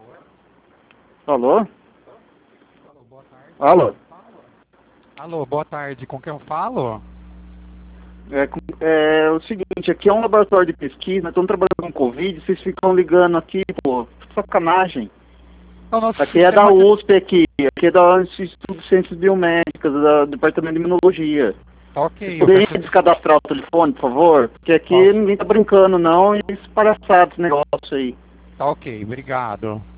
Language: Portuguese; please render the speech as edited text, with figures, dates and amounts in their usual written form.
Alô? Alô? Alô, boa tarde. Com quem eu falo? É o seguinte, aqui é um laboratório de pesquisa, nós estamos trabalhando com Covid, vocês ficam ligando aqui, pô, sacanagem. O nosso Aqui é da sistema... USP aqui é da Instituto de Ciências Biomédicas, do Departamento de Imunologia. Tá Vocês ok, eu poderiam percebi. descadastrar o telefone, por favor? Porque aqui Posso? ninguém tá brincando não, e esse palhaçado esse negócio aí. Tá ok, obrigado.